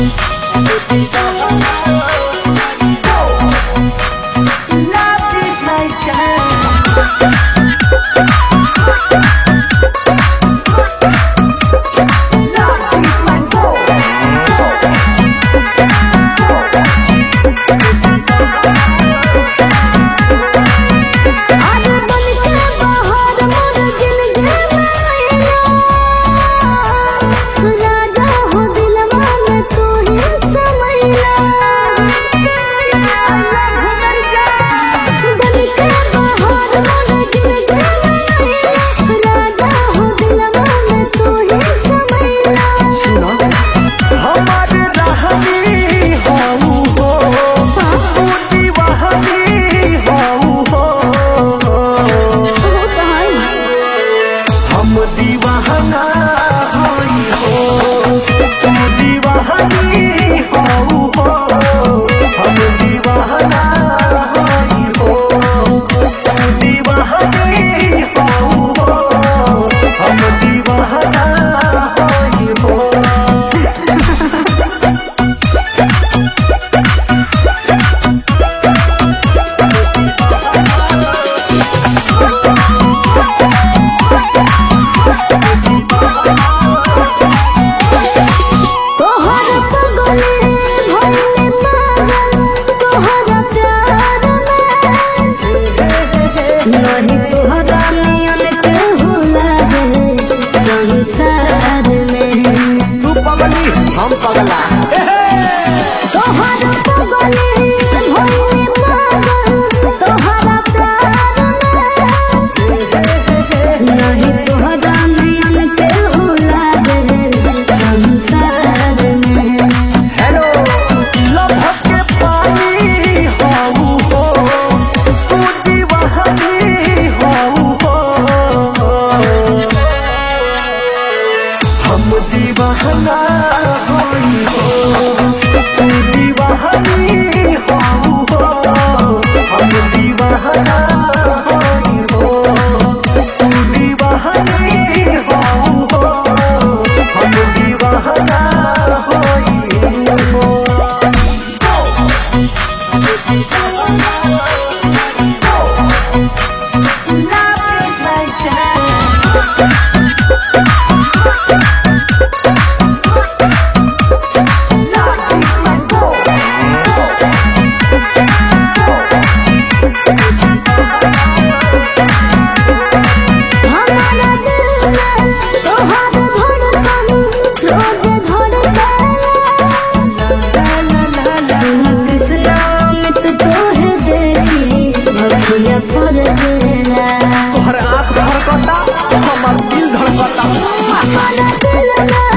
हम पगला तोहरा पगले भइले पागल तोहरा प्यार में नहीं तोहरा नयन के होला संसार में। हेलो लव के पानी हाऊ हो तू दीवानी हाऊ हो हम दीवाना तू दीवानी हाऊ हो हम दीवाना हो तू दीवानी हाऊ हो हम दीवाना हो। तोहर आँख धड़कता हमर दिल धड़कता।